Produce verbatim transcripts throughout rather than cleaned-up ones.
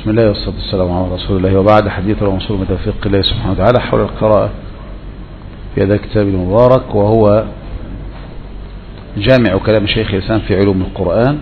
بسم الله والصلاة والسلام على رسول الله، وبعد حديث الرسول من توفيق الله سبحانه وتعالى حول القراءة في هذا الكتاب المبارك، وهو جامع كلام شيخ الإسلام في علوم القرآن،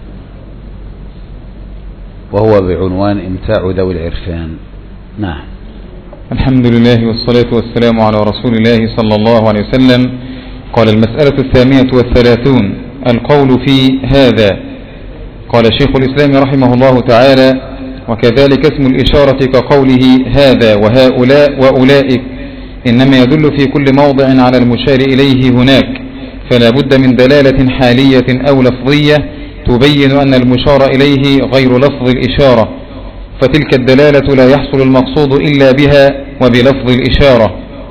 وهو بعنوان إمتاع ذوي العرفان. نعم. الحمد لله والصلاة والسلام على رسول الله صلى الله عليه وسلم. قال: المسألة الثامنة والثلاثون، القول في هذا. قال شيخ الإسلام رحمه الله تعالى: وكذلك اسم الإشارة كقوله هذا وهؤلاء وأولئك، إنما يدل في كل موضع على المشار إليه هناك، فلا بد من دلالة حالية أو لفظية تبين أن المشار إليه غير لفظ الإشارة، فتلك الدلالة لا يحصل المقصود إلا بها وبلفظ الإشارة.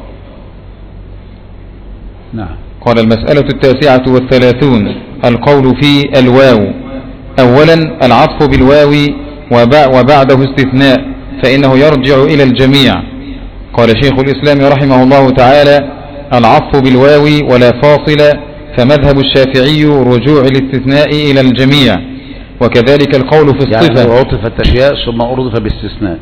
نعم. قال: المسألة التاسعة والثلاثون، القول في الواو. أولا العطف بالواو وبعده استثناء، فإنه يرجع إلى الجميع. قال شيخ الإسلام رحمه الله تعالى: العطف بالواو ولا فاصل، فمذهب الشافعي رجوع الاستثناء إلى الجميع، وكذلك القول في الصفة. يعني عطفت أشياء ثم أردف باستثناء،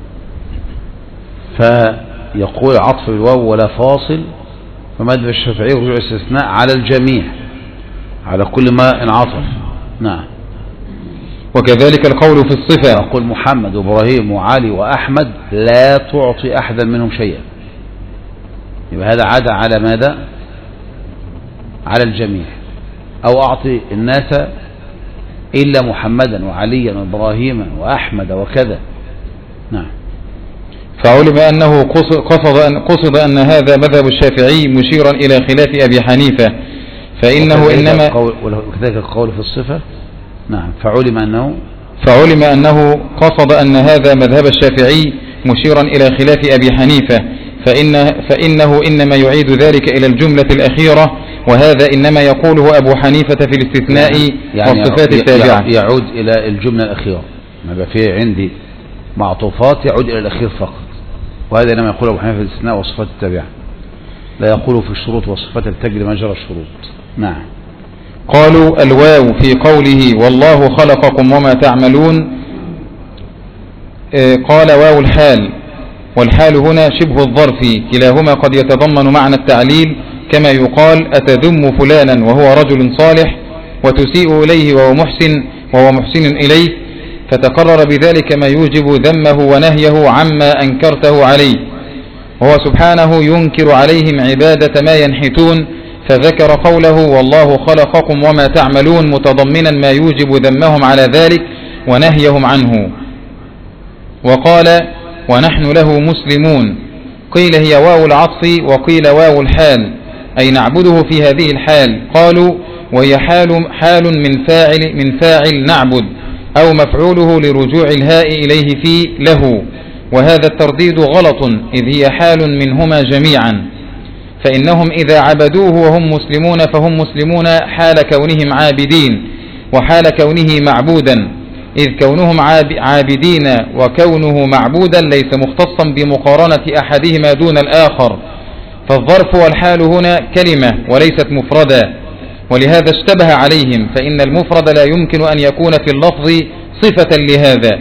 فيقول عطف بالواو ولا فاصل، فمذهب الشافعي رجوع الاستثناء على الجميع، على كل ما انعطف. نعم. وكذلك القول في الصفة، يقول محمد وإبراهيم وعلي وأحمد لا تعطي أحدا منهم شيئا، يبقى هذا عدا على ماذا؟ على الجميع. أو أعطي الناس إلا محمدا وعليا وإبراهيم وأحمد وكذا. نعم. فعلم أنه قصد أن, قصد أن هذا مذهب الشافعي مشيرا إلى خلاف أبي حنيفة، فإنه إنما وكذلك القول في الصفة. نعم. فعلم أنه فعلم أنه قصد أن هذا مذهب الشافعي مشيرا إلى خلاف أبي حنيفة، فإن فإنه إنما يعيد ذلك إلى الجملة الأخيرة، وهذا إنما يقوله أبو حنيفة في الاستثناء يعني والصفات التابعة. يعود إلى الجملة الأخيرة، ما يبقى فيه عندي معطوفات يعود إلى الأخير فقط، وهذا إنما يقول أبو حنيفة في الاستثناء والصفات التابعة، لا يقول في الشروط والصفات التجري مجرى الشروط. نعم. قالوا: الواو في قوله والله خلقكم وما تعملون، قال واو الحال، والحال هنا شبه الظرف، كلاهما قد يتضمن معنى التعليل، كما يقال أتذم فلانا وهو رجل صالح، وتسيء إليه وهو محسن وهو محسن إليه، فتقرر بذلك ما يوجب ذمه ونهيه عما أنكرته عليه، وهو سبحانه ينكر عليهم عبادة ما ينحتون، فذكر قوله والله خلقكم وما تعملون متضمنا ما يوجب ذمهم على ذلك ونهيهم عنه. وقال: ونحن له مسلمون، قيل هي واو العطف وقيل واو الحال، أي نعبده في هذه الحال. قالوا: وهي حال, حال من فاعل من فاعل نعبد، أو مفعوله لرجوع الهاء إليه في له، وهذا الترديد غلط، إذ هي حال منهما جميعا، فإنهم إذا عبدوه وهم مسلمون فهم مسلمون حال كونهم عابدين، وحال كونه معبودا، إذ كونهم عابدين وكونه معبودا ليس مختصا بمقارنة أحدهما دون الآخر، فالظرف والحال هنا كلمة وليست مفردا، ولهذا اشتبه عليهم، فإن المفرد لا يمكن أن يكون في اللفظ صفة لهذا.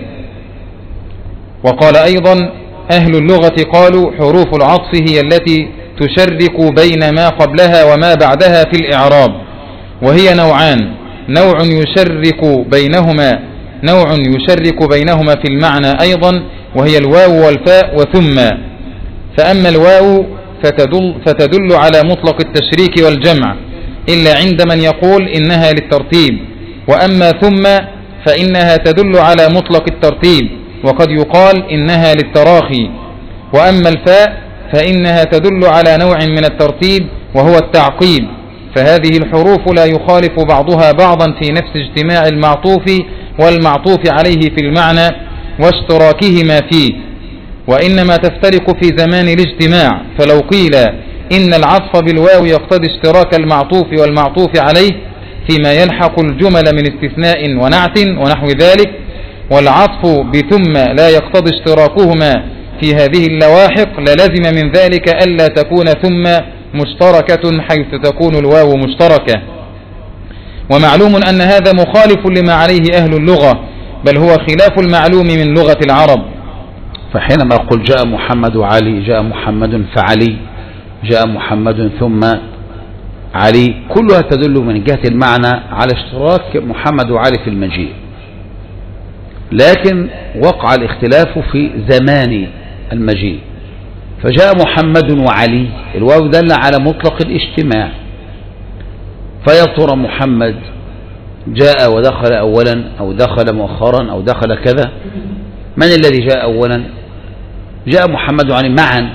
وقال أيضا: أهل اللغة قالوا حروف العطف هي التي تشرك بين ما قبلها وما بعدها في الإعراب، وهي نوعان: نوع يشرك بينهما نوع يشرك بينهما في المعنى أيضا، وهي الواو والفاء وثم. فأما الواو فتدل, فتدل على مطلق التشريك والجمع، إلا عند من يقول إنها للترتيب، وأما ثم فإنها تدل على مطلق الترتيب، وقد يقال إنها للتراخي. وأما الفاء فإنها تدل على نوع من الترتيب وهو التعقيب، فهذه الحروف لا يخالف بعضها بعضا في نفس اجتماع المعطوف والمعطوف عليه في المعنى واشتراكهما فيه، وإنما تفترق في زمان الاجتماع. فلو قيل إن العطف بالواو يقتضي اشتراك المعطوف والمعطوف عليه فيما يلحق الجمل من استثناء ونعت ونحو ذلك، والعطف بثم لا يقتضي اشتراكهما في هذه اللواحق، للزم من ذلك ألا تكون ثم مشتركة حيث تكون الواو مشتركة. ومعلوم أن هذا مخالف لما عليه أهل اللغة، بل هو خلاف المعلوم من لغة العرب. فحينما أقول جاء محمد وعلي، جاء محمد فعلي، جاء محمد ثم علي، كلها تدل من جهة المعنى على اشتراك محمد وعلي في المجيء، لكن وقع الاختلاف في زمان المجيء. فجاء محمد وعلي، الواو دل على مطلق الاجتماع، فيا ترى محمد جاء ودخل أولا أو دخل مؤخرا أو دخل كذا؟ من الذي جاء أولا؟ جاء محمد وعلي معا،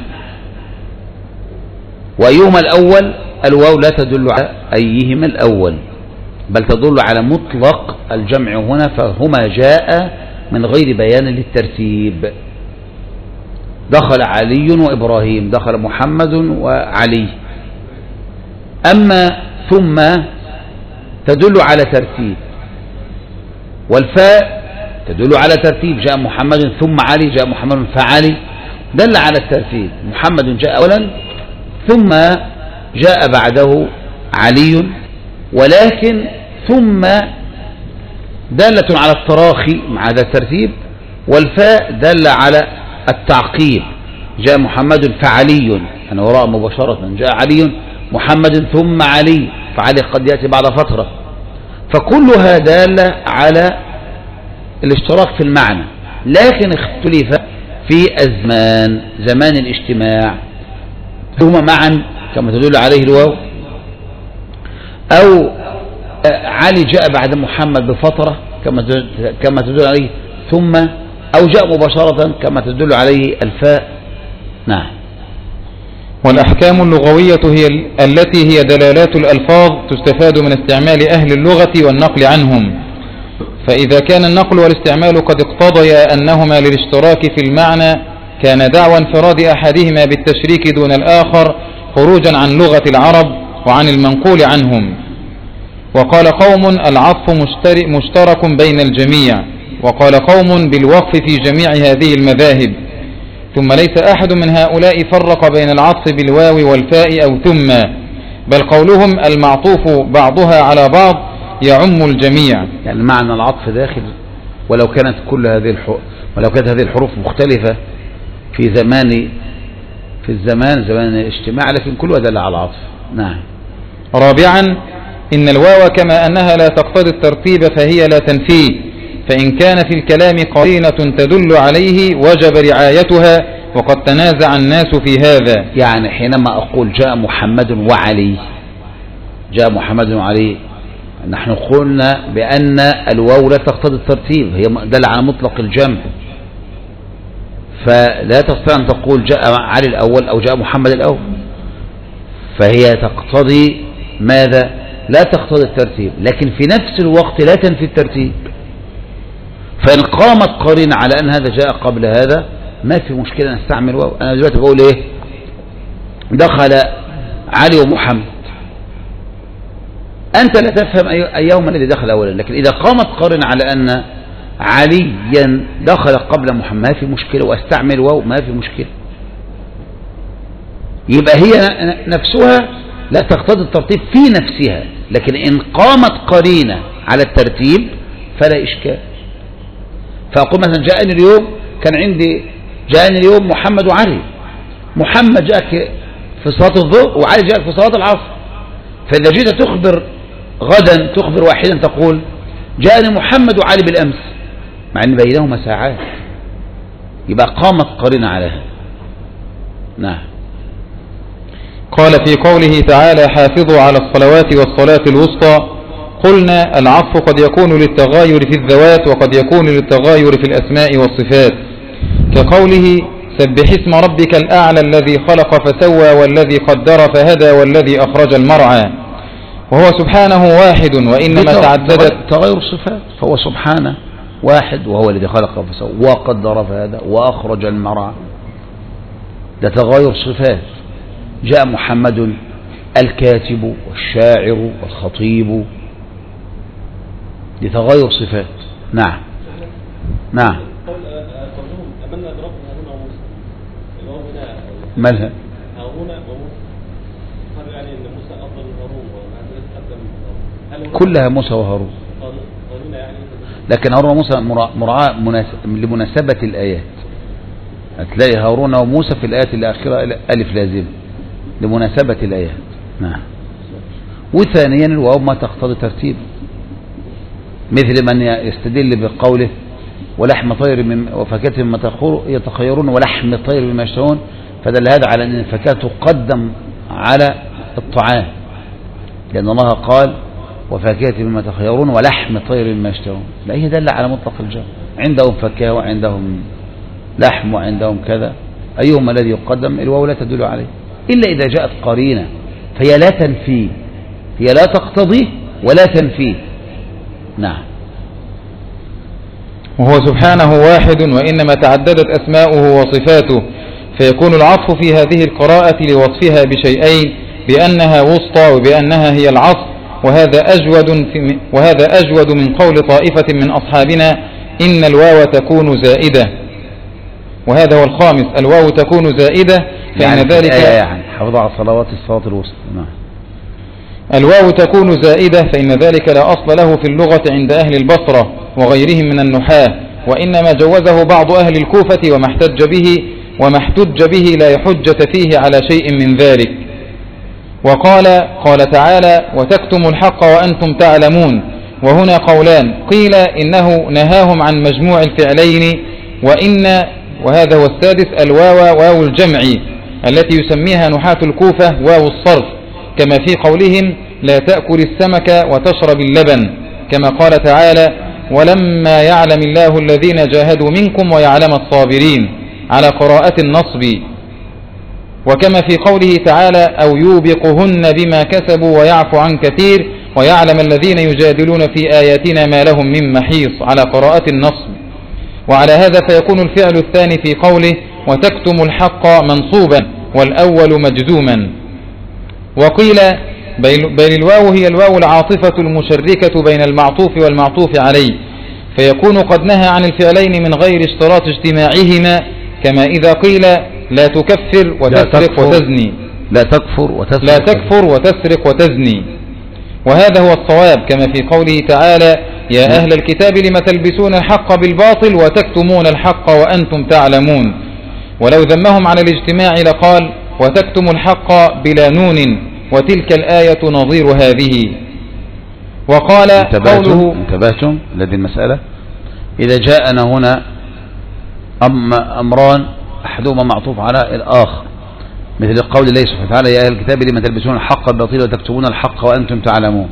وأيهما الأول؟ الواو لا تدل على أيهما الأول، بل تدل على مطلق الجمع هنا، فهما جاء من غير بيان للترتيب. دخل علي وإبراهيم، دخل محمد وعلي. أما ثم تدل على ترتيب، والفاء تدل على ترتيب، جاء محمد ثم علي، جاء محمد فعلي، دل على الترتيب. محمد جاء أولا ثم جاء بعده علي، ولكن ثم دالة على التراخي مع هذا الترتيب، والفاء دل على التعقيب، جاء محمد فعلي، أنا وراء مباشرة، جاء علي محمد ثم علي، فعلي قد يأتي بعد فترة، فكلها دالة على الاشتراك في المعنى، لكن اختلف في الزمان، زمان الاجتماع، هما معا كما تدل عليه الواو، أو علي جاء بعد محمد بفترة كما تدل عليه ثم، أو جاء مباشرة كما تدل عليه الفاء. نعم. والأحكام اللغوية هي التي هي دلالات الألفاظ تستفاد من استعمال أهل اللغة والنقل عنهم، فإذا كان النقل والاستعمال قد اقتضيا أنهما للاشتراك في المعنى، كان دعوى انفراد أحدهما بالتشريك دون الآخر خروجا عن لغة العرب وعن المنقول عنهم. وقال قوم العطف مشترك بين الجميع، وقال قوم بالوقف في جميع هذه المذاهب. ثم ليس أحد من هؤلاء فرق بين العطف بالواو والفاء أو ثم، بل قولهم المعطوف بعضها على بعض يعم الجميع. يعني معنى العطف داخل، ولو كانت كل هذه الحروف ولو كانت هذه الحروف مختلفة في زمان في الزمان زمان الاجتماع، لكن كلها دل على العطف. نعم. رابعا، إن الواو كما أنها لا تقتضي الترتيب فهي لا تنفيه، فإن كان في الكلام قرينة تدل عليه وجب رعايتها، وقد تنازع الناس في هذا. يعني حينما أقول جاء محمد وعلي، جاء محمد وعلي، نحن قلنا بأن الواو لا تقتضي الترتيب، هي دل على مطلق الجمع، فلا تستطيع أن تقول جاء علي الأول أو جاء محمد الأول، فهي تقتضي ماذا؟ لا تقتضي الترتيب، لكن في نفس الوقت لا تنفي الترتيب. فإن قامت قرينة على أن هذا جاء قبل هذا ما في مشكلة أن استعمل واو. أنا دلوقتي بقول إيه؟ دخل علي ومحمد، أنت لا تفهم أيهما الذي دخل أولا، لكن إذا قامت قرينة على أن عليا دخل قبل محمد ما في مشكلة، واستعمل واو ما في مشكلة. يبقى هي نفسها لا تقتضي الترتيب في نفسها، لكن إن قامت قرينة على الترتيب فلا إشكال. فأقول مثلا جاءني اليوم، كان عندي جاءني اليوم محمد وعلي، محمد جاءك في صلاة الظهر وعلي جاءك في صلاة العصر، فإذا جيت تخبر غدا تخبر واحدا تقول جاءني محمد وعلي بالأمس، مع أن بينهما ساعات، يبقى قامت قرينة على هذا. نعم. قال في قوله تعالى حافظوا على الصلوات والصلاة الوسطى، قلنا العطف قد يكون للتغاير في الذوات وقد يكون للتغاير في الأسماء والصفات، كقوله سبح اسم ربك الأعلى الذي خلق فسوى والذي قدر فهدى والذي أخرج المرعى، وهو سبحانه واحد وإنما تعددت تغير الصفات، فهو سبحانه واحد وهو الذي خلق فسوى وقدر فهدى وأخرج المرعى، ده تغير صفات. جاء محمد الكاتب والشاعر والخطيب، لتغير صفات. نعم. نعم. مالها؟ كلها موسى وهارون. لكن هارون وموسى مراعاة لمناسبة الآيات. هتلاقي هارون وموسى في الآيات الأخيرة ألف لازم لمناسبة الآيات. نعم. وثانيا الواو ما تقتضي ترتيب، مثل من يستدل بقوله ولحم طير من وفاكهة مما يتخيرون ولحم طير مما يشتهون، فدل هذا على أن الفاكهة تقدم على الطعام، لأن الله قال وفاكهة مما يتخيرون ولحم طير مما يشتهون، لا هي دل على مطلق الجمع، عندهم فاكهة وعندهم لحم وعندهم كذا، أيهما الذي يقدم؟ الواو لا تدل عليه إلا إذا جاءت قرينة، فهي لا تنفي، هي لا تقتضي ولا تنفي. نعم. وهو سبحانه واحد وإنما تعددت أسماؤه وصفاته، فيكون العطف في هذه القراءة لوصفها بشيئين، بأنها وسطى وبأنها هي العصر، وهذا أجود, في وهذا أجود من قول طائفة من أصحابنا إن الواو تكون زائدة. وهذا هو الخامس، الواو تكون زائدة فإن يعني ذلك يعني حفظ على صلوات الصلاة الوسطى. نعم. الواو تكون زائدة فإن ذلك لا أصل له في اللغة عند أهل البصرة وغيرهم من النحاة، وإنما جوزه بعض أهل الكوفة وما احتج به وما احتج به لا حجة فيه على شيء من ذلك. وقال قال تعالى وتكتم الحق وأنتم تعلمون، وهنا قولان، قيل إنه نهاهم عن مجموع الفعلين، وإن وهذا هو السادس الواو واو الجمع التي يسميها نحاة الكوفة واو الصرف، كما في قولهم لا تأكل السمك وتشرب اللبن، كما قال تعالى ولما يعلم الله الذين جاهدوا منكم ويعلم الصابرين على قراءة النصب، وكما في قوله تعالى أو يوبقهن بما كسبوا ويعفو عن كثير ويعلم الذين يجادلون في آياتنا ما لهم من محيص على قراءة النصب. وعلى هذا فيكون الفعل الثاني في قوله وتكتم الحق منصوبا والأول مجزوما. وقيل بل الواو هي الواو العاطفة المشركة بين المعطوف والمعطوف عليه، فيكون قد نهى عن الفعلين من غير اشتراط اجتماعهما، كما إذا قيل لا تكفر وتسرق وتزني لا تكفر وتسرق لا تكفر وتسرق وتزني. وهذا هو الصواب، كما في قوله تعالى يا أهل الكتاب لم تلبسون الحق بالباطل وتكتمون الحق وأنتم تعلمون. ولو ذمهم على الاجتماع لقال وتكتم الحق بلا نون، وتلك الآية نظير هذه. وقال قوله انتبهتم لدي المسألة، إذا جاءنا هنا أم أمران أحدهما معطوف على الآخر، مثل قول الله سبحانه وتعالى يا أهل الكتاب لما تلبسون الحق بالباطل وتكتمون الحق وأنتم تعلمون،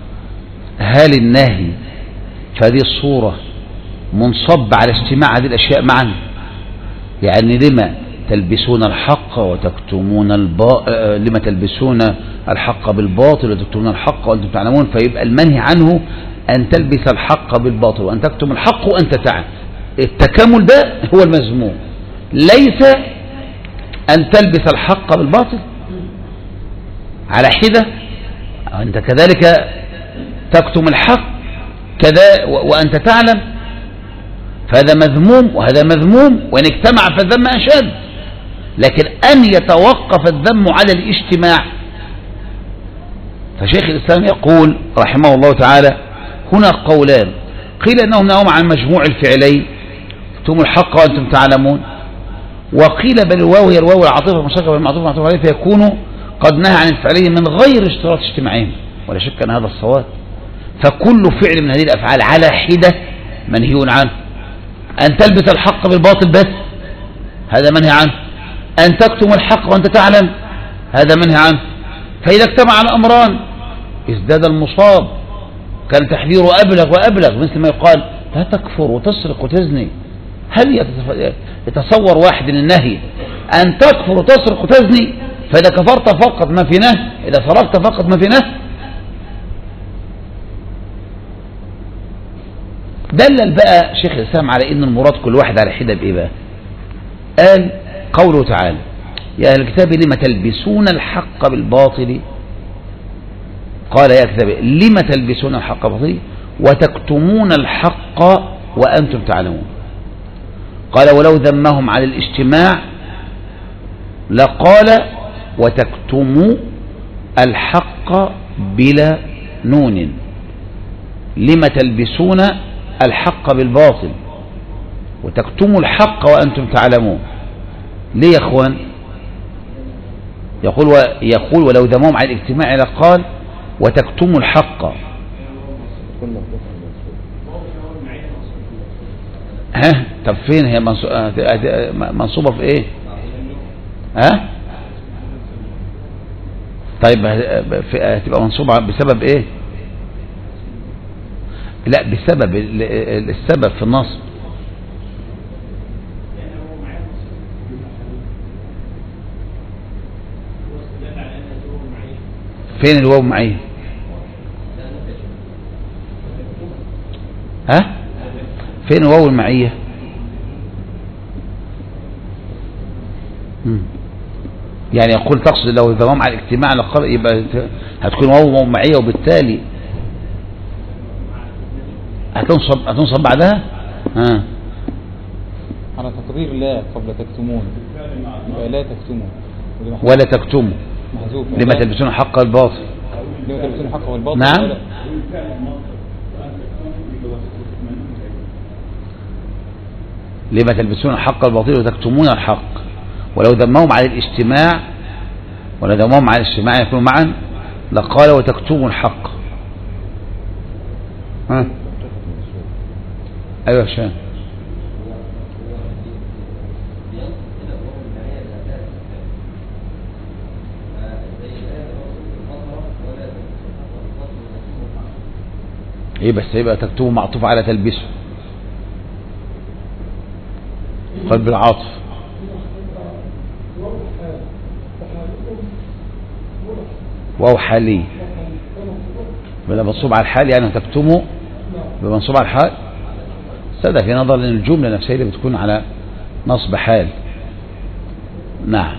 هل النهي في هذه الصورة منصب على اجتماع هذه الأشياء معا؟ يعني لما تلبسون الحق وتكتمون البا... لما تلبسون الحق بالباطل وتكتمون الحق وأنتم تعلمون، فيبقى المنهي عنه أن تلبس الحق بالباطل وأن تكتم الحق وأنت تعلم. التكامل ده هو المذموم، ليس أن تلبس الحق بالباطل على حدة أنت كذلك تكتم الحق كذا وأنت تعلم، فهذا مذموم وهذا مذموم، وإن اجتمع فالذم أشد. لكن أن يتوقف الذم على الاجتماع، فشيخ الإسلام يقول رحمه الله تعالى هنا قولان، قيل أنهم نهوا عن مجموع الفعلين تكتموا الحق وأنتم تعلمون، وقيل بل الواو هي الواو العاطفة المشتركة بالمعطوف المعطوف عليه، فيكون قد نهى عن الفعلين من غير اشتراط اجتماعهم، ولا شك أن هذا الصواب. فكل فعل من هذه الأفعال على حدة منهي عنه. أن تلبس الحق بالباطل بس هذا منهي عنه، أن تكتم الحق وأنت تعلم هذا منهي عنه. فإذا اجتمع الأمران ازداد المصاب، كان تحذيره أبلغ وأبلغ، مثل ما يقال لا تكفر وتسرق وتزني. هل يتصور واحد النهي أن تكفر وتسرق وتزني؟ فإذا كفرت فقط ما في نهي، إذا سرقت فقط ما في نهي. دلل بقى شيخ الإسلام على إن المراد كل واحد على حدة بإيه بقى؟ قال قوله تعالى يا أهل الكتاب لما تلبسون الحق بالباطل، قال يا أهل الكتاب لما تلبسون الحق بالباطل وتكتمون الحق وأنتم تعلمون. قال ولو ذمهم على الاجتماع لقال وتكتموا الحق بلا نون، لما تلبسون الحق بالباطل وتكتموا الحق وأنتم تعلمون. ليه يا اخوان؟ يقول, و... يقول ولو دمهم على الاجتماع لقال وتكتموا الحق. ها طب فين هي منصوبة في ايه؟ ها طيب هتبقى منصوبة بسبب ايه؟ لا بسبب السبب في النصب. فين الواو معيه؟ ها فين الواو المعيه؟ يعني يقول تقصد لو الضمام على الاجتماع لقال يبقى هتكون واو معيه وبالتالي هتنصب هتنصب بعدها. ها على تقدير لا قبل تكتمون لا تكتمون ولا تكتموا لما تلبسون الحق والباطل. لما تلبسون الحق والباطل. نعم لما تلبسون الحق والباطل وتكتمون الحق. ولو ذمهم على الاجتماع ولا ذمهم على الاجتماع يكون معا لقال وتكتموا الحق. ها ايوه شان ايه بس يبقى تكتبه معطوف على تلبسه قلب العاطف. واو حالي بلا منصوب على الحال يعني تكتمه بمنصوب على الحال. استدى في نظر لان الجمله نفسها اللي بتكون على نصب حال. نعم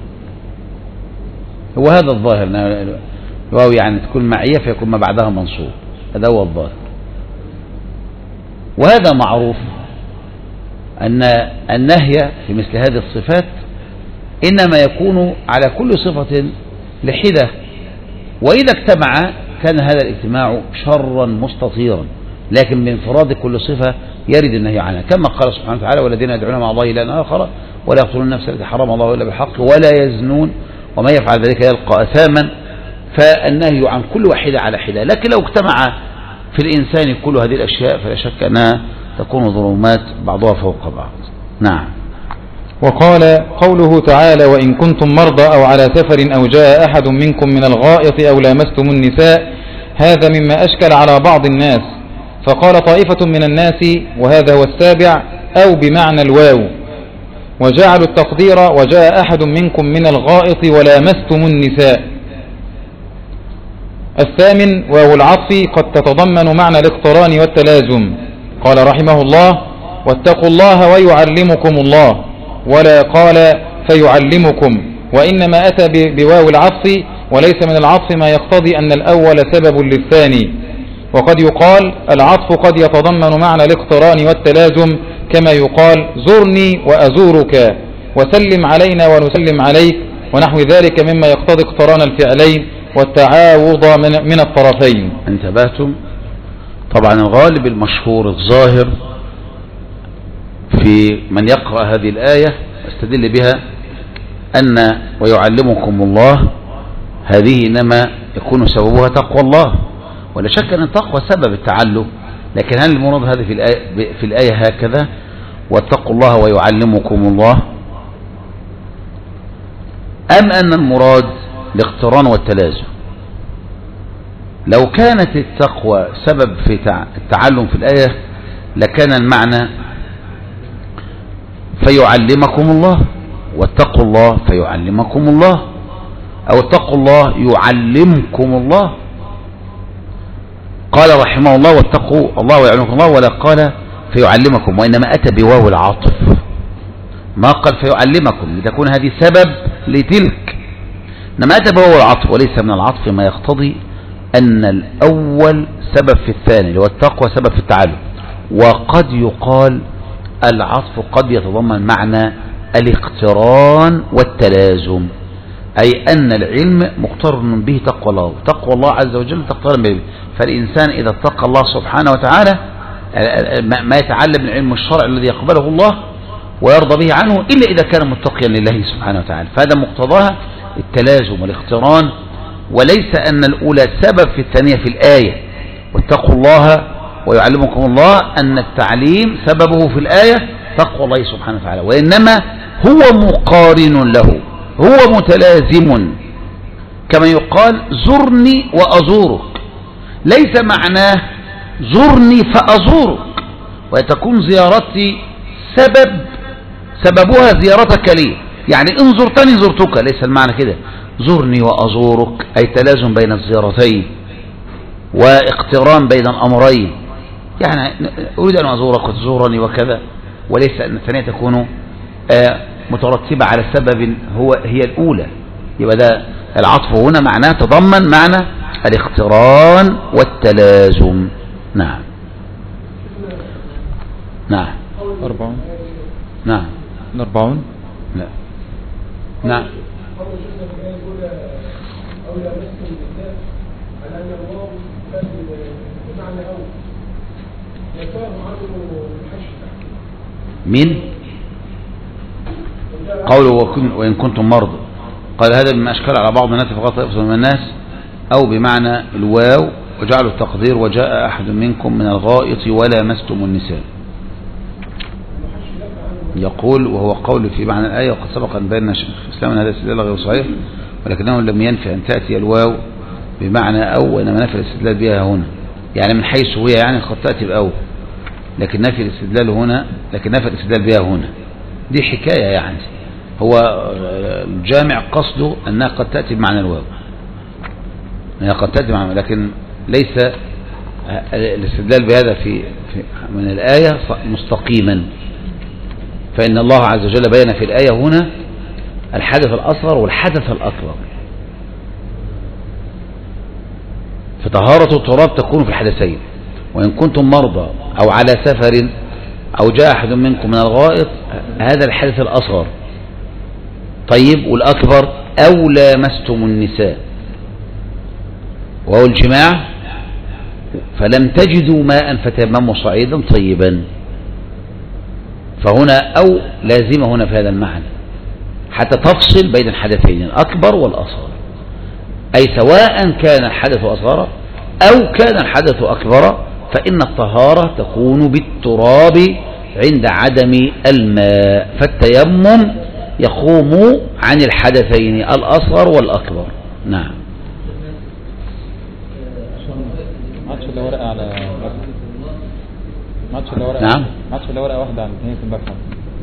هو هذا الظاهر واو يعني تكون معيه فيكون ما بعدها منصوب. هذا هو الظاهر. وهذا معروف أن النهي في مثل هذه الصفات إنما يكون على كل صفة لحدة وإذا اجتمع كان هذا الاجتماع شرا مستطيرا لكن بانفراد كل صفة يرد النهي عنها كما قال سبحانه وتعالى والذين يدعون مع الله إلها آخر ولا يقتلون النفس التي حرم الله إلا بالحق ولا يزنون وما يفعل ذلك يلقى أثاما. فالنهي عن كل واحدة على حدة لكن لو اجتمع في الإنسان كل هذه الأشياء فلا شك أنها تكون ظلمات بعضها فوق بعض. نعم. وقال قوله تعالى وإن كنتم مرضى أو على سفر أو جاء أحد منكم من الغائط أو لامستم النساء هذا مما أشكل على بعض الناس فقال طائفة من الناس وهذا هو السابع أو بمعنى الواو وجعلوا التقدير وجاء أحد منكم من الغائط ولامستم النساء. الثامن واو العطف قد تتضمن معنى الاقتران والتلازم. قال رحمه الله واتقوا الله ويعلمكم الله ولا قال فيعلمكم وإنما أتى بواو العطف وليس من العطف ما يقتضي أن الأول سبب للثاني. وقد يقال العطف قد يتضمن معنى الاقتران والتلازم كما يقال زرني وأزورك وسلم علينا ونسلم عليك ونحو ذلك مما يقتضي اقتران الفعلين والتعاوض من, من الطرفين. انتبهتم؟ طبعا الغالب المشهور الظاهر في من يقرأ هذه الآية استدل بها أن ويعلمكم الله هذه إنما يكون سببها تقوى الله ولا شك أن التقوى سبب التعلم لكن هل المراد هذا في الآية, في الآية هكذا واتقوا الله ويعلمكم الله أم أن المراد الاقتران والتلازم؟ لو كانت التقوى سبب في التعلم في الآية لكان المعنى فيعلمكم الله واتقوا الله فيعلمكم الله أو اتقوا الله يعلمكم الله. قال رحمه الله واتقوا الله ويعلمكم الله ولا قال فيعلمكم وإنما أتى بواو العطف ما قال فيعلمكم لتكون هذه سبب لتلك إنما أتى بواو العطف وليس من العطف ما يقتضي أن الأول سبب في الثاني اللي هو التقوى سبب في التعلم. وقد يقال العطف قد يتضمن معنى الاقتران والتلازم أي أن العلم مقترن به تقوى الله تقوى الله عز وجل تقترن به فالإنسان إذا اتقى الله سبحانه وتعالى ما يتعلم من علم الشرع الذي يقبله الله ويرضى به عنه إلا إذا كان متقيا لله سبحانه وتعالى. فهذا مقتضاها التلازم والاقتران، وليس أن الأولى سبب في الثانية في الآية واتقوا الله ويعلمكم الله، أن التعليم سببه في الآية تقوى الله سبحانه وتعالى، وإنما هو مقارن له، هو متلازم، كما يقال زرني وأزورك، ليس معناه زرني فأزورك، وتكون زيارتي سبب سببها زيارتك لي، يعني إن زرتني زرتك، ليس المعنى كده. زرني وأزورك أي تلازم بين الزيارتين واقتران بين الأمرين، يعني أريد أن أزورك وتزورني وكذا، وليس أن الثانية تكون مترتبة على سبب هو هي الأولى. يبقى ده العطف هنا معناه تضمن معنى الاقتران والتلازم. نعم نعم أربعون نعم أربعون لا نعم مين قوله وكن وإن كنتم مرضى، قال هذا مما أشكال على بعض الناس فقط يفصل من الناس، أو بمعنى الواو وجعلوا التقدير وجاء أحد منكم من الغائط ولامستم النساء. يقول وهو قول في معنى الآية، وقد سبق أن بينا شيخ الإسلام أن هذا الاستدلال غير صحيح، ولكنه لم ينفي أن تأتي الواو بمعنى أو، وإنما نفي الاستدلال بها هنا، يعني من حيث هي يعني قد تأتي بأو، لكن نفي الاستدلال هنا، لكن نفي الاستدلال بها هنا. دي حكاية يعني، هو الجامع قصده أنها قد تأتي بمعنى الواو، أنها قد تأتي بمعنى، لكن ليس الاستدلال بهذا في, في من الآية مستقيما، فإن الله عز وجل بين في الآية هنا الحدث الأصغر والحدث الأكبر، فطهارة التراب تكون في الحدثين، وإن كنتم مرضى أو على سفر أو جاء أحد منكم من الغائط، هذا الحدث الأصغر. طيب والأكبر أو لامستم النساء وهو الجماع فلم تجدوا ماء فتيمموا صعيدا طيبا، فهنا أو لازمة هنا في هذا المعنى حتى تفصل بين الحدثين الأكبر والأصغر، أي سواء كان الحدث أصغر أو كان الحدث أكبر فإن الطهارة تكون بالتراب عند عدم الماء، فالتيمم يقوم عن الحدثين الأصغر والأكبر. نعم. نعم. ماتش اللي ورقة واحدة عن نهاية المبحث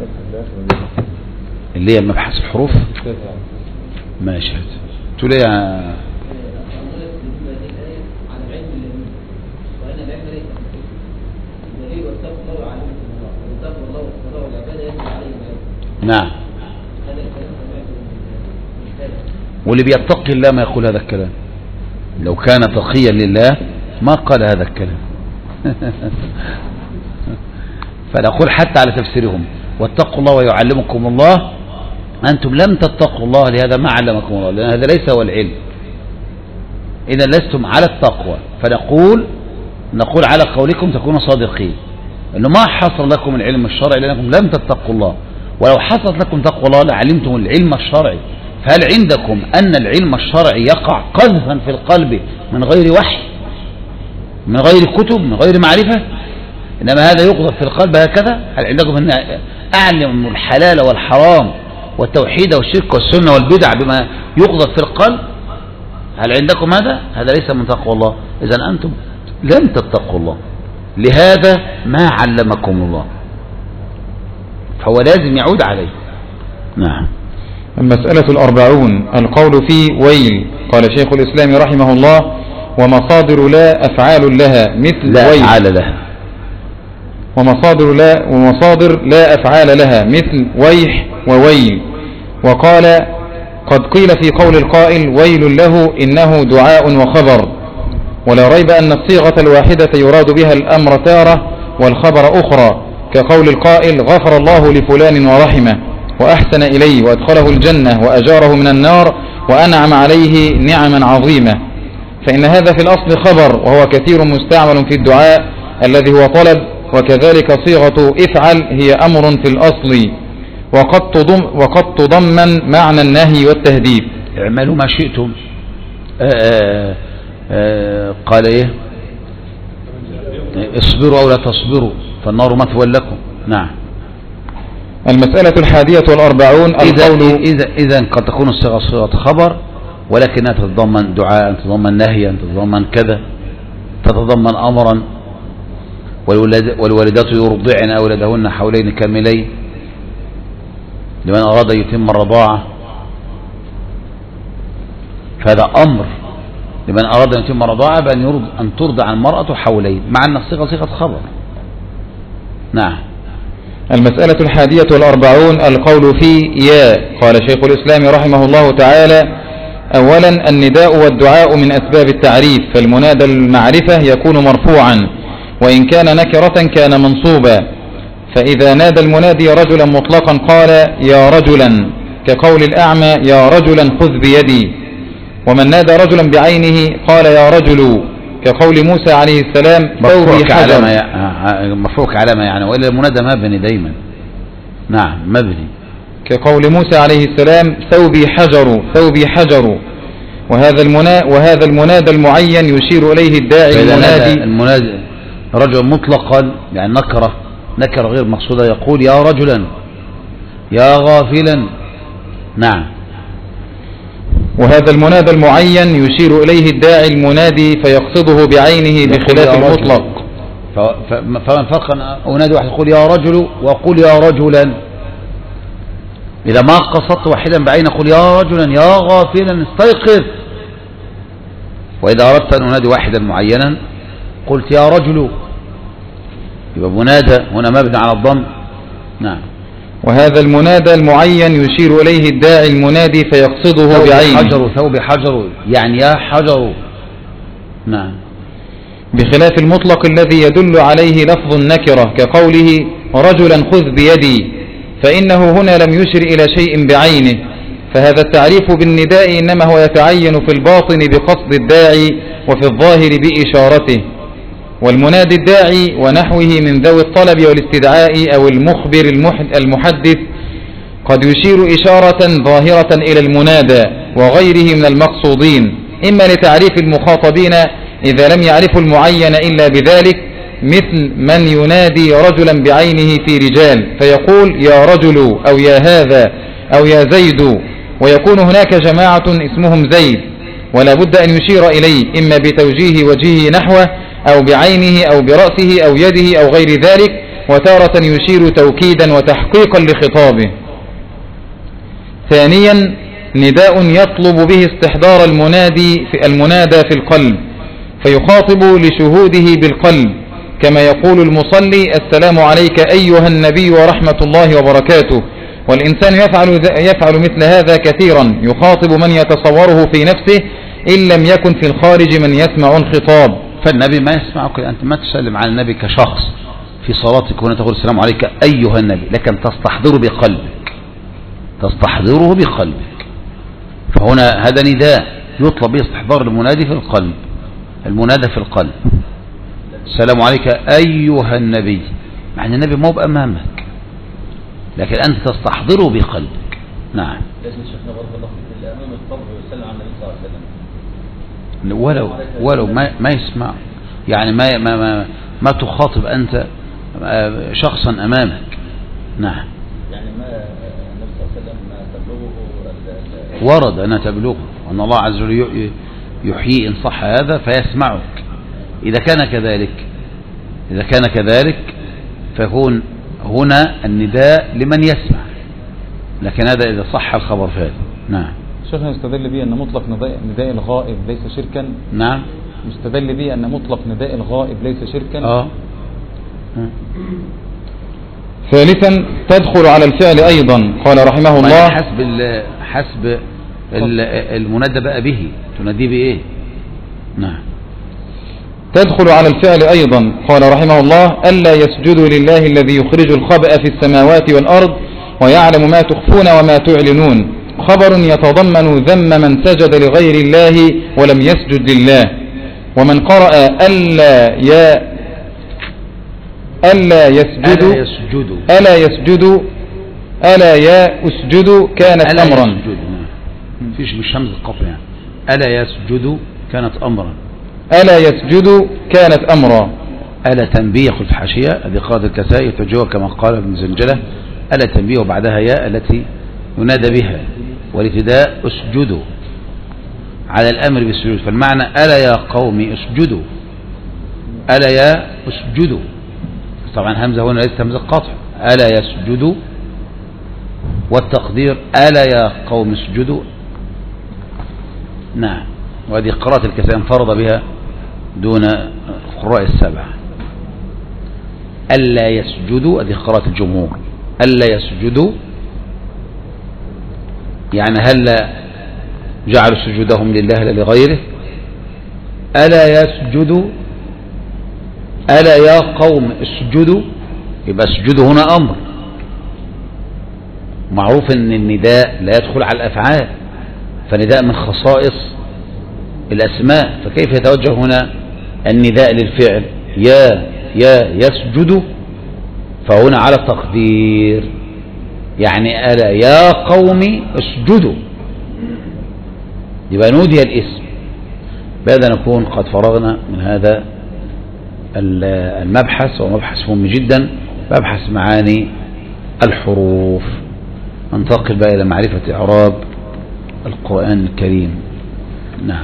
اللي هي مبحث الحروف. ماشي تقول ايه يا نعم. واللي بيتقي الله ما يقول هذا الكلام، لو كان تقيا لله ما قال هذا الكلام. فنقول حتى على تفسيرهم واتقوا الله ويعلمكم الله، أنتم لم تتقوا الله لهذا ما علمكم الله، لأن هذا ليس هو العلم، إذا لستم على التقوى. فنقول نقول على قولكم تكونوا صادقين، أنه ما حصل لكم العلم الشرعي لأنكم لم تتقوا الله، ولو حصلت لكم تقوى الله لعلمتم العلم الشرعي. فهل عندكم أن العلم الشرعي يقع قذفا في القلب من غير وحي، من غير كتب، من غير معرفة، إنما هذا يقذف في القلب هكذا؟ هل عندكم أن أعلم الحلال والحرام والتوحيد والشرك والسنة والبدع بما يقذف في القلب؟ هل عندكم هذا؟ هذا ليس من تقوى الله. إذن أنتم لم تتقوا الله، لهذا ما علمكم الله، فهو لازم يعود عليه. نعم. المسألة الأربعون القول في ويل. قال شيخ الإسلام رحمه الله: ومصادر لا أفعال لها مثل لا ويل. أفعال لها ومصادر لا ومصادر لا أفعال لها مثل ويح وويل. وقال: قد قيل في قول القائل: ويل له إنه دعاء وخبر. ولا ريب أن الصيغة الواحدة يراد بها الأمر تارة والخبر أخرى، كقول القائل: غفر الله لفلان ورحمه وأحسن إليه وأدخله الجنة وأجاره من النار وأنعم عليه نعما عظيمة. فإن هذا في الأصل خبر، وهو كثير مستعمل في الدعاء الذي هو طلب وكذلك صيغة افعل هي أمر في الأصل وقد تضم وقد تضمن معنى النهي والتهديد. اعملوا ما شئتم. آآ آآ قال ايه؟ اصبروا او لا تصبروا فالنار مثوى لكم. نعم. المسألة الحادية والأربعون القول. إذا إذا قد تكون الصيغة صيغة خبر ولكنها تتضمن دعاء، تتضمن نهيا، تتضمن كذا، تتضمن أمرا. والوالدات يرضعن أولادهن حولين كاملين لمن أراد أن يتم الرضاعة، فهذا أمر لمن أراد أن يتم الرضاعة بأن يرض أن ترضع المرأة حولين، مع أن الصيغة صيغة خبر. نعم. المسألة الحادية والأربعون القول في يا. قال شيخ الإسلام رحمه الله تعالى: أولا النداء والدعاء من أسباب التعريف، فالمنادى المعرفة يكون مرفوعا وإن كان نكرة كان منصوبا، فإذا نادى المنادي رجلا مطلقا قال يا رجلا، كقول الأعمى يا رجلا خذ بيدي. ومن نادى رجلا بعينه قال يا رجل، كقول موسى عليه السلام ثوبي حجر. مرفوع علامة يعني، وإلا المنادى مبني دايما. نعم مبني، كقول موسى عليه السلام ثوبي حجر ثوبي حجر. وهذا المنادى وهذا المنادى المعين يشير إليه الداعي المنادي. المنادي رجل مطلقا يعني نكرة نكرة غير مقصودة، يقول يا رجلا يا غافلا. نعم. وهذا المنادى المعين يشير إليه الداعي المنادي فيقصده بعينه بخلاف المطلق. فمن فرق أنادي واحد يقول يا رجل وقول يا رجلا، إذا ما قصدت واحدا بعين قل يا رجلا يا غافلا استيقظ. وإذا أردت أن أنادي واحدا معينا قلت يا رجل، يبقى منادى هنا مبني على الضم. نعم. وهذا المنادى المعين يشير إليه الداعي المنادي فيقصده بعينه. حجر ثوب حجر يعني يا حجر. نعم. بخلاف المطلق الذي يدل عليه لفظ النكرة كقوله رجلا خذ بيدي، فإنه هنا لم يشر إلى شيء بعينه، فهذا التعريف بالنداء إنما هو يتعين في الباطن بقصد الداعي وفي الظاهر بإشارته. والمنادي الداعي ونحوه من ذوي الطلب والاستدعاء أو المخبر المحدث قد يشير إشارة ظاهرة إلى المنادى وغيره من المقصودين، إما لتعريف المخاطبين إذا لم يعرفوا المعين إلا بذلك، مثل من ينادي رجلا بعينه في رجال فيقول يا رجل أو يا هذا أو يا زيد، ويكون هناك جماعة اسمهم زيد ولا بد أن يشير إليه إما بتوجيه وجهه نحوه أو بعينه أو برأسه أو يده أو غير ذلك، وتارة يشير توكيدا وتحقيقا لخطابه. ثانيا نداء يطلب به استحضار المنادي في المنادى في القلب فيخاطب لشهوده بالقلب، كما يقول المصلي السلام عليك أيها النبي ورحمة الله وبركاته. والإنسان يفعل, يفعل مثل هذا كثيرا، يخاطب من يتصوره في نفسه إن لم يكن في الخارج من يسمع الخطاب. فالنبي ما يسمعك، أنت ما تسلم على النبي كشخص في صلاتك هنا تقول السلام عليك أيها النبي، لكن تستحضره بقلبك تستحضره بقلبك. فهنا هذا نداء يطلب به استحضار المنادي في القلب، المنادى في القلب. السلام عليك أيها النبي، مع أن النبي مو بأمامك لكن أنت تستحضره بقلبك. نعم. لازم شيخنا بارك الله فيك اللي أمام القبر ويسلم على النبي صلى الله عليه وسلم ولو ولو ما ما يسمع، يعني ما ما ما, ما تخاطب أنت شخصا أمامك. نعم. يعني ما النبي صلى الله عليه وسلم ما تبلغه ورد أن تبلغه، وأن الله عز وجل يحيي إن صح هذا فيسمعك. إذا كان كذلك إذا كان كذلك فيكون هنا النداء لمن يسمع، لكن هذا إذا صح الخبر فهذا. نعم. شيخنا يستدل به أن مطلق نداء الغائب ليس شركا. نعم. يستدل به أن مطلق نداء الغائب ليس شركا. آه. ثالثا تدخل على الفعل أيضا. قال رحمه الله حسب ال حسب المنادى بقى به تناديه بإيه. نعم. تدخل على الفعل أيضا. قال رحمه الله ألا يسجدوا لله الذي يخرج الخبأ في السماوات والأرض ويعلم ما تخفون وما تعلنون، خبر يتضمن ذم من سجد لغير الله ولم يسجد لله. ومن قرأ ألا يا ألا يسجد ألا يسجد ألا يسجد ألا يا أسجد كانت ألا أمرا. يسجد مفيش مش همزة القطع يعني. ألا يسجد كانت أمرا. ألا يسجد كانت أمرا. ألا تنبيه في الحاشية هذه قراءة الكسائي تجوه كما قال ابن زنجلة. ألا تنبيه وبعدها ياء التي ينادى بها والابتداء اسجدوا على الأمر بالسجود، فالمعنى ألا يا قوم اسجدوا، ألا يا اسجدوا. طبعا همزة هنا ليست همزة قطع، ألا يسجدوا، والتقدير ألا يا قوم اسجدوا. نعم، وهذه قراءة الكسائي انفرد بها دون القراء السبعة. ألا يسجدوا هذه قراءة الجمهور، ألا يسجدوا يعني هلا جعلوا سجودهم لله لا لغيره. ألا يسجدوا ألا يا قوم اسجدوا، يبقى اسجدوا هنا أمر. معروف ان النداء لا يدخل على الأفعال، فنداء من خصائص الأسماء، فكيف يتوجه هنا النداء للفعل يا يا يسجد؟ فهنا على التقدير يعني ألا يا قوم اسجدوا، يبقى نودي الاسم. بهذا نكون قد فرغنا من هذا المبحث، ومبحث مهم جدا، مبحث معاني الحروف. ننتقل بقى إلى معرفة إعراب القرآن الكريم. نعم.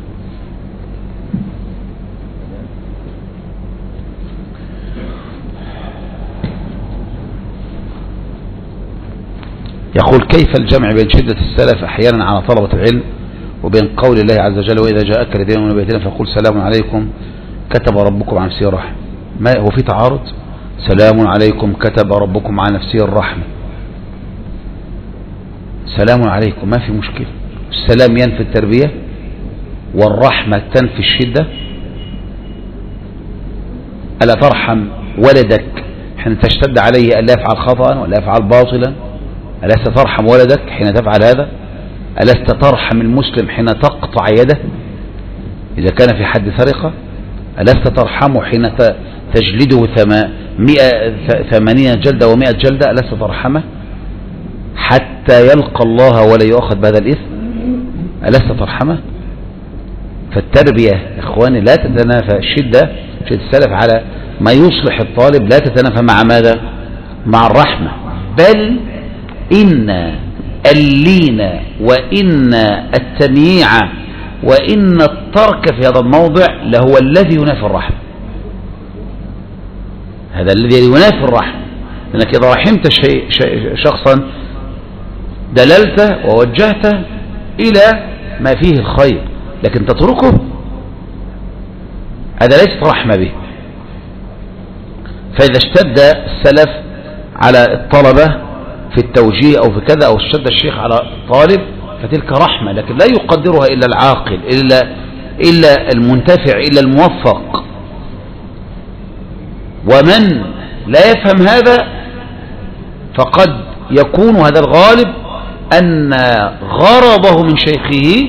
يقول كيف الجمع بين شدة السلف أحيانا على طلبة العلم وبين قول الله عز وجل وإذا جاءك الذين من بيتنا فقل سلام عليكم كتب ربكم عن نفسه الرحمة؟ ما هو في تعارض؟ سلام عليكم كتب ربكم عن نفسه الرحمة، سلام عليكم ما في مشكلة. السلام ينفي التربية والرحمة تنفي الشدة. ألا ترحم ولدك حين تشتد عليه ألا يفعل خطأ ولا يفعل باطلا؟ ألست ترحم ولدك حين تفعل هذا؟ ألست ترحم المسلم حين تقطع يده إذا كان في حد سرقة؟ ألست ترحمه حين تجلده ثمانين جلدة ومائة جلدة؟ ألست ترحمه حتى يلقى الله ولا يؤخذ بهذا الإثم؟ ألست ترحمه؟ فالتربية إخواني لا تتنافى، الشدة شدة السلف على ما يصلح الطالب لا تتنافى مع ماذا؟ مع الرحمة، بل إن اللين وإن التمييع وإن الترك في هذا الموضع لهو الذي ينافي الرحمة. هذا الذي ينافي الرحمة، لأنك إذا رحمت شيء شيء شخصا دللت ووجهت إلى ما فيه الخير، لكن تتركه هذا ليست رحمة به. فإذا اشتد السلف على الطلبة في التوجيه أو في كذا، أو اشتد الشيخ على طالب، فتلك رحمة، لكن لا يقدرها إلا العاقل، إلا إلا المنتفع، إلا الموفق. ومن لا يفهم هذا فقد يكون هذا الغالب أن غرضه من شيخه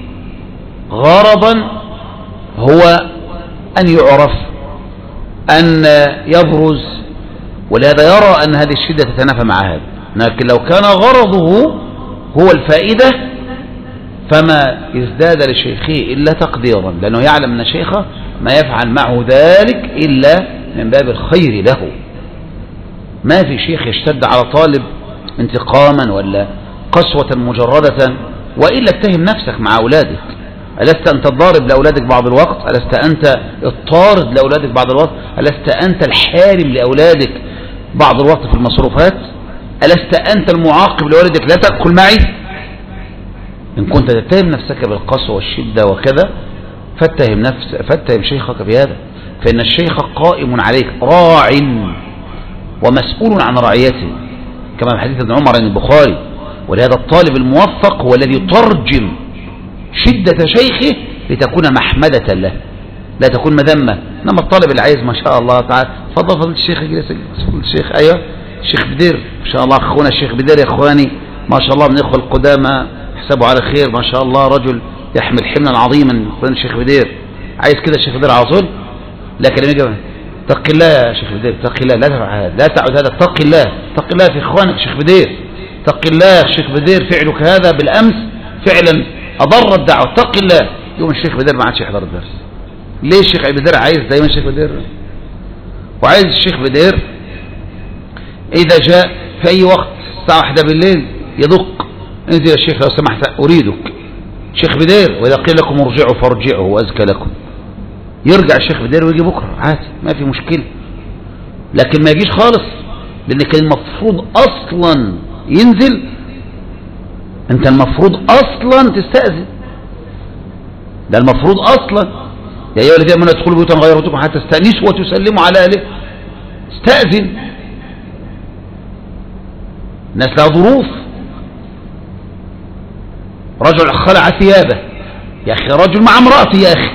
غرضا هو أن يعرف، أن يبرز، ولهذا يرى أن هذه الشدة تتنافى مع هذا. لكن لو كان غرضه هو الفائدة فما ازداد لشيخه إلا تقديرا، لأنه يعلم أن شيخه ما يفعل معه ذلك إلا من باب الخير له. ما في شيخ يشتد على طالب انتقاما ولا قسوة مجردة، وإلا اتهم نفسك مع أولادك. ألست أنت الضارب لأولادك بعض الوقت؟ ألست أنت الطارد لأولادك بعض الوقت؟ ألست أنت الحارم لأولادك بعض الوقت في المصروفات؟ ألست أنت المعاقب لأولادك لا تأكل معي؟ إن كنت تتهم نفسك بالقسوة والشدة وكذا فاتهم, نفس فاتهم شيخك بهذا، فإن الشيخ قائم عليك راع ومسؤول عن رعيته، كما في حديث ابن عمر عن البخاري. ولهذا الطالب الموفق هو الذي يترجم شدة شيخه لتكون محمدة له لا تكون مذمة. إنما الطالب العايز ما شاء الله تعالى فضل فضل الشيخ يجلس الشيخ أيوه الشيخ بدير ما شاء الله، أخونا الشيخ بدير يا إخواني ما شاء الله من إخوة القدامى حسابه على خير ما شاء الله، رجل يحمل حملا عظيما. الشيخ بدير عايز كده الشيخ بدير على طول، لكن لما يجي اتق الله يا شيخ بدير، اتق الله، لا تفعل هذا، لا تعد هذا، اتق الله، اتق الله في اخوانك يا شيخ بدير، اتق الله يا شيخ بدير، فعلك هذا بالامس فعلا اضر الدعوه، اتق الله. يوم الشيخ بدير ما عادش يحضر الدرس. ليه الشيخ بدير عايز دايما الشيخ بدير؟ وعايز الشيخ بدير اذا جاء في اي وقت الساعه واحدة بالليل يدق، انزل يا شيخ لو سمحت اريدك شيخ بدير، واذا قيل لكم ارجعوا فارجعوا وازكى لكم. يرجع الشيخ بدير ويجي بكره عادي، ما في مشكله. لكن ما يجيش خالص، لان كان المفروض اصلا ينزل، انت المفروض اصلا تستأذن، ده المفروض اصلا. يا ايها الذين امنوا ادخلوا بيوتا غير بيوتكم حتى تستأنسوا وتسلموا على اهله. استأذن، الناس لها ظروف. رجل خلع ثيابه، يا اخي رجل مع امرأته يا اخي،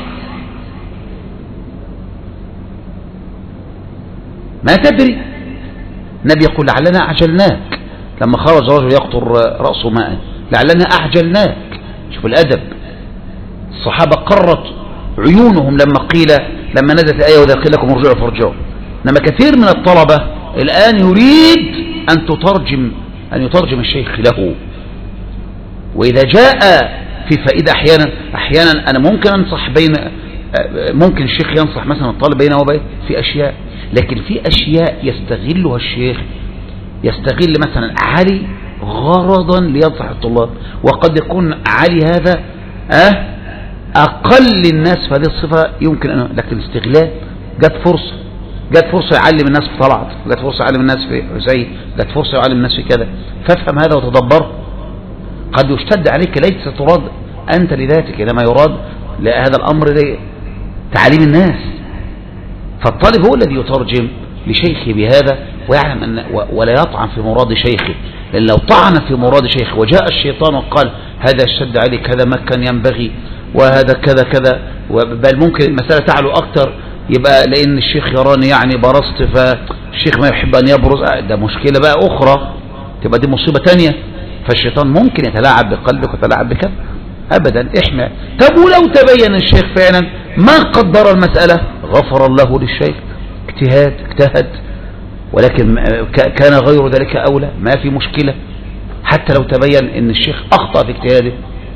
ما تدري. النبي يقول لعلنا أعجلناك، لما خرج رجل يقطر رأسه ماء، لعلنا أعجلناك. شوف الأدب. الصحابة قرت عيونهم لما قيل، لما نزلت الآية وإذا قيل لكم ارجعوا فارجعوا. إنما كثير من الطلبة الآن يريد أن تترجم أن يترجم الشيخ له، وإذا جاء في فائدة أحيانا أحيانا أنا ممكن أنصح بين ممكن الشيخ ينصح مثلا الطالب بينه وبين في أشياء، لكن في أشياء يستغلها الشيخ، يستغل مثلا علي غرضا لينصح الطلاب، وقد يكون علي هذا أه أقل الناس في هذه الصفة يمكن أن، لكن استغلال. جت فرصة جت فرصة يعلم الناس في طلعت، جت فرصة يعلم الناس في حسين، جت فرصة يعلم الناس في كذا، فافهم هذا وتدبر. قد يشتد عليك، ليس تراد أنت لذاتك، إنما يراد لهذا الأمر لتعليم الناس. فالطالب هو الذي يترجم لشيخه بهذا ويعلم أن ولا يطعن في مراد شيخه، لأن لو طعن في مراد شيخه وجاء الشيطان وقال هذا اشتد عليك، هذا ما كان ينبغي، وهذا كذا كذا، بل ممكن المسألة تعلو أكتر، يبقى لأن الشيخ يراني يعني برصت فالشيخ ما يحب أن يبرز، ده مشكلة بقى أخرى، تبقى دي مصيبة تانية. فالشيطان ممكن يتلاعب بقلبك ويتلاعب بك أبدا. إحنا طب ولو تبين الشيخ فعلا ما قدر المسألة، غفر الله للشيخ، اجتهاد اجتهد، ولكن كان غير ذلك أولى، ما في مشكلة حتى لو تبين ان الشيخ أخطأ في اجتهاده.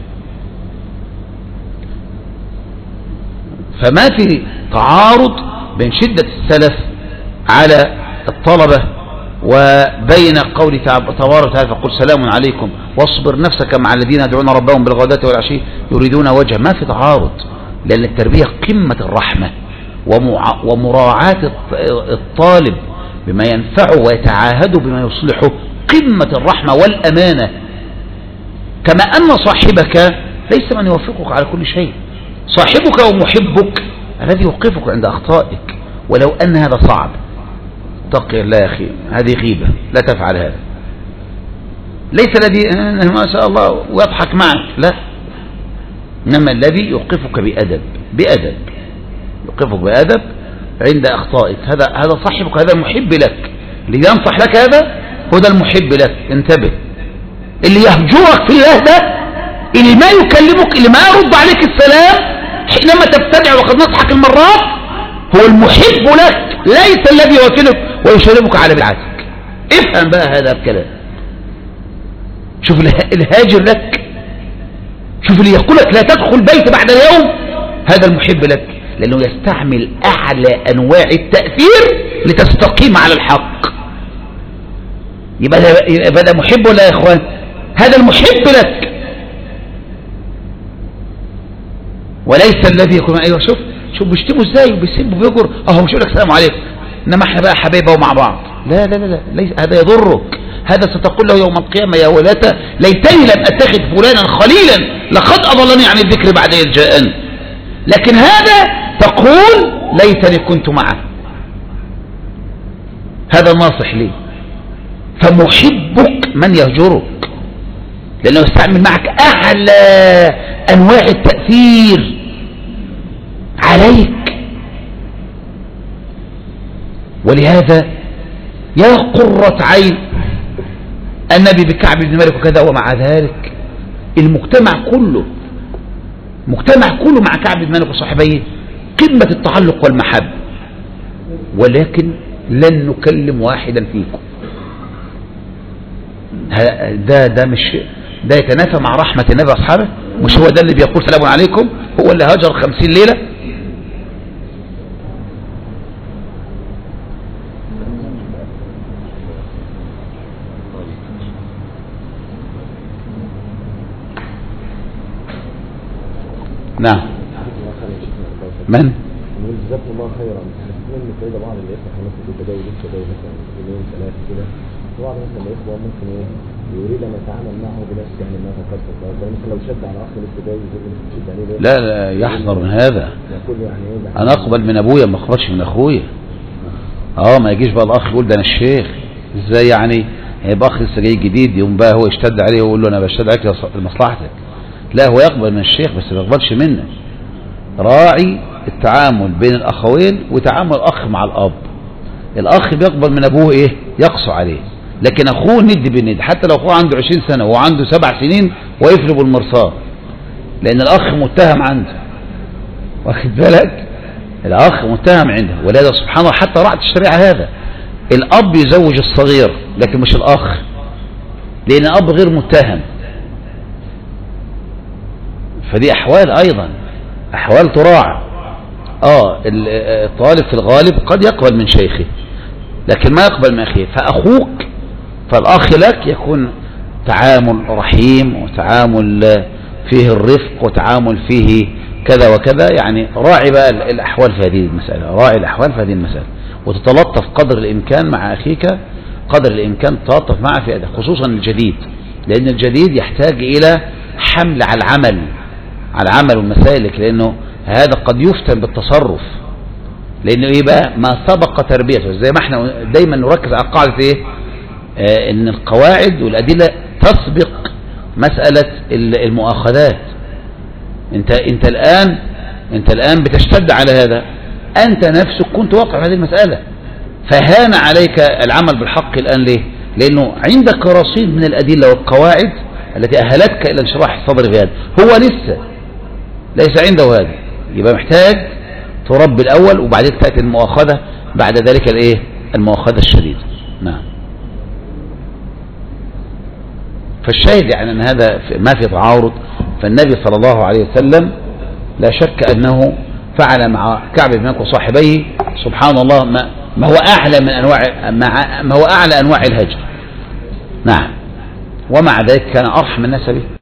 فما في تعارض بين شدة السلف على الطلبة وبين قول تبارك وتعالى فقل سلام عليكم واصبر نفسك مع الذين يدعون ربهم بالغداة والعشي يريدون وجهه. ما في تعارض، لأن التربية قمة الرحمة ومراعاة الطالب بما ينفعه ويتعاهده بما يصلحه، قمة الرحمة والأمانة. كما أن صاحبك ليس من يوفقك على كل شيء، صاحبك ومحبك الذي يوقفك عند أخطائك، ولو أن هذا صعب. اتقي الله يا أخي، هذه غيبة، لا تفعل هذا. ليس الذي ما شاء الله ويضحك معك، لا، إنما الذي يوقفك بأدب بأدب يوقفك بأدب عند أخطائك. هذا هذا صاحبك، هذا المحب لك، اللي ينصح لك هذا هو ده المحب لك. انتبه، اللي يهجرك في الله ده، اللي ما يكلمك، اللي ما يرد عليك السلام حينما تبتدع وقد نصحك المرات، هو المحب لك، ليس الذي يوكلك ويشربك على بدعتك. افهم بقى هذا الكلام. شوف الهاجر لك، شوف اللي يقول لك لا تدخل بيت بعد اليوم، هذا المحب لك، لأنه يستعمل أعلى أنواع التأثير لتستقيم على الحق. يبقى ده محب ولا يا إخوان؟ هذا المحب لك، وليس الذي يكون أيوة شوف شوف بيشتموا ازاي وبيسبوا وبيجر، اهو مش يقول لك السلام عليكم، انما احنا بقى حبايبه ومع بعض. لا لا لا لا ليس، هذا يضرك. هذا ستقول له يوم القيامة يا ولاتى ليتني لم اتخذ فلانا خليلا لقد اضلني عن الذكر بعد إذ جاءني. لكن هذا تقول ليتني كنت معه. هذا الناصح لي. فمحبك من يهجرك، لأنه يستعمل معك أعلى أنواع التأثير عليك. ولهذا يا قرة عين النبي بكعب بن مالك وكذا، ومع ذلك المجتمع كله مجتمع كله مع كعب بن مالك وصحبيه قمة التعلق والمحبة، ولكن لن نكلم واحدا فيكم. ده ده مش ده يتنافى مع رحمة النبي وأصحابه؟ مش هو ده اللي بيقول سلام عليكم؟ هو اللي هاجر خمسين ليلة؟ نعم. من؟ نقول جزاكم الله خيرا. حاسين ان كده بعض الاخوه مثلا بيتداول لسه جاي مثلا يومين ثلاثه كده، بعض مثلا الاخوه ممكن ايه يريد ان يتعامل معه بنفس يعني ما تقدم ده مثلا لو شد على اخ لسه جاي يقول تشد عليه لا لا يحذر من هذا. يقول يعني ايه انا اقبل من ابويا ما اقبلش من اخويا. اه ما يجيش بقى الاخ يقول ده انا الشيخ. ازاي يعني؟ هيبقى اخ لسه جاي جديد يقوم بقى هو يشتد عليه ويقول له انا بشتد عليك لمصلحتك. لا هو يقبل من الشيخ بس ما يقبلش منه. راعي التعامل بين الأخوين وتعامل الأخ مع الأب. الأخ بيقبل من أبوه إيه؟ يقسو عليه. لكن أخوه ند بالند، حتى لو أخوه عنده عشرين سنة وهو عنده سبع سنين ويفرب بالمرصاد، لأن الأخ متهم عنده. واخد بالك؟ الأخ متهم عنده، ولهذا سبحان الله حتى رعت الشريعة هذا. الأب يزوج الصغير لكن مش الأخ، لأن الأب غير متهم. فدي أحوال أيضا، أحوال تراعى. آه الطالب في الغالب قد يقبل من شيخه لكن ما يقبل من أخيه. فأخوك فالأخ لك يكون تعامل رحيم وتعامل فيه الرفق وتعامل فيه كذا وكذا. يعني راعي بقى الأحوال في هذه المسألة، راعي الأحوال في هذه المسألة، وتتلطف قدر الإمكان مع أخيك، قدر الإمكان تتلطف معه في أداء، خصوصا الجديد، لأن الجديد يحتاج إلى حمل على العمل على العمل والمسالك، لأنه هذا قد يفتن بالتصرف، لأنه إيه بقى ما سبق تربيته. زي ما احنا دايما نركز على قاعدة إيه؟ آه إن القواعد والأدلة تسبق مسألة المؤاخذات. أنت أنت الآن أنت الآن بتشتد على هذا، أنت نفسك كنت واقع في هذه المسألة، فهان عليك العمل بالحق الآن. ليه؟ لأنه عندك رصيد من الأدلة والقواعد التي أهلتك إلى انشراح الصدر في هذا، هو لسه ليس عنده هذا. يبقى محتاج تربي الأول وبعدين تأتي المؤاخذة بعد ذلك الإيه؟ المؤاخذة الشديدة. نعم. فالشاهد يعني أن هذا ما في تعارض. فالنبي صلى الله عليه وسلم لا شك أنه فعل مع كعب بن مالك وصاحبيه سبحان الله ما, ما هو أعلى من أنواع ما هو أعلى أنواع الهجر. نعم. ومع ذلك كان أرحم الناس به.